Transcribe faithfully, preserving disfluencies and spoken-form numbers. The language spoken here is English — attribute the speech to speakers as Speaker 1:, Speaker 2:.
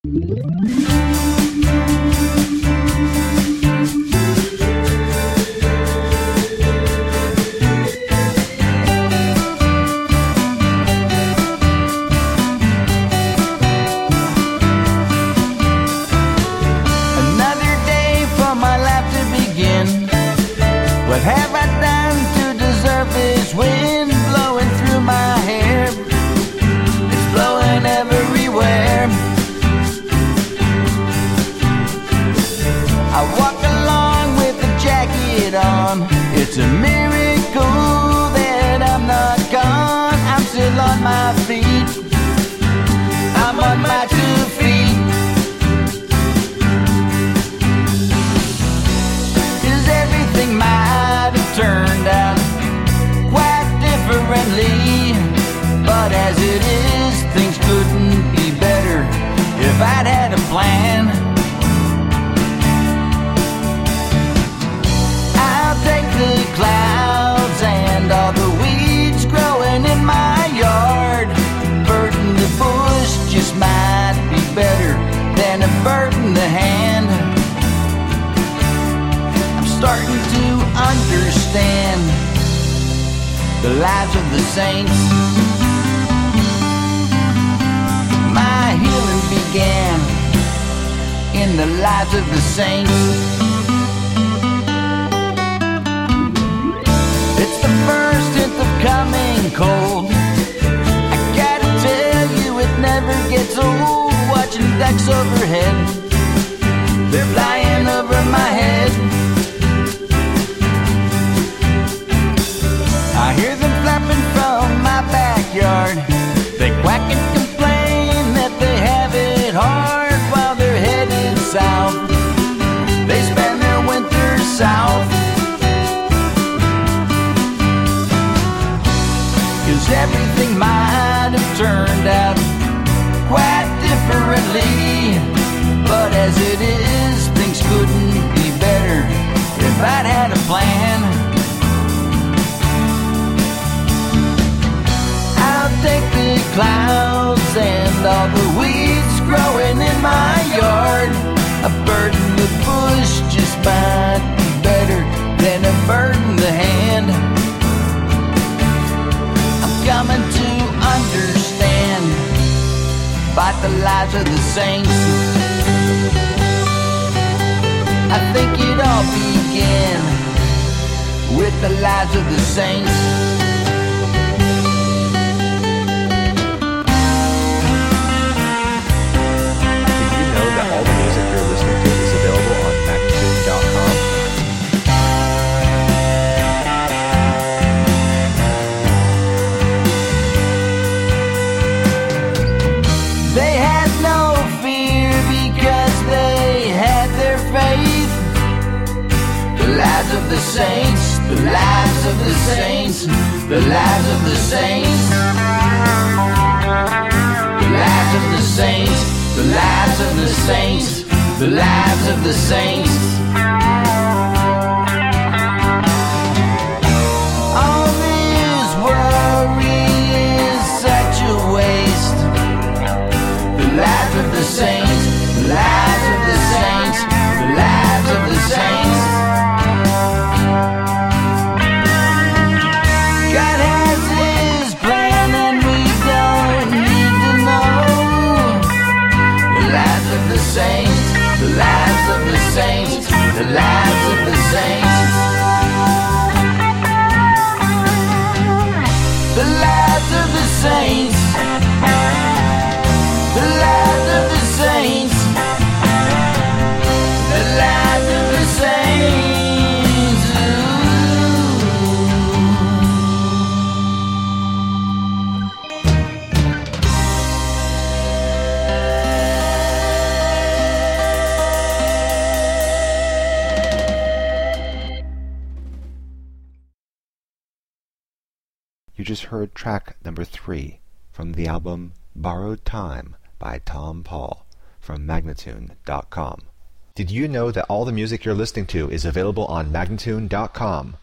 Speaker 1: What have I done to deserve this wind blowing through my hair? It's blowing everywhere. I walk along with a jacket on. It's a miracle that I'm not gone. I'm still on my feet. I'm on my two feet. Is everything might have turned out quite differently, but as it is, things couldn't be better if I'd had a plan. I'll take the clouds and all the weeds growing in my yard. Burden the bush just might be better than a bird in the hand. Starting to understand the lives of the saints. My healing began in the lives of the saints. It's the first hint of coming cold. I gotta tell you, it never gets old. Watching ducks overhead, they're flying over my head. I hear them flapping from my backyard. They quack and complain that they have it hard while they're headed south. They spend their winters south. 'Cause everything might have turned out quite differently, but as it is, things couldn't be better if I'd had a plan. Take the clouds and all the weeds growing in my yard. A bird in the bush just might be better than a bird in the hand. I'm coming to understand about the lives of the saints. I think it all began with the lives of the saints.
Speaker 2: All the music you're listening to is available on Magnitude dot com.
Speaker 1: They had no fear because they had their faith. The lives of the saints, the lives of the saints, the lives of the saints, the lives of the saints. The lives of the saints, the lives of the saints. All this worry is such a waste. The lives of the saints, the lives of the saints, the lives of the saints. God has His plan and we don't need to know. The lives of the saints, the lives of the saints, the lives of the saints. The lives of the saints, the lives of the saints, the lives of the saints.
Speaker 2: You just heard track number three from the album Borrowed Time by Tom Paul from Magnitude dot com. Did you know that all the music you're listening to is available on Magnitude dot com?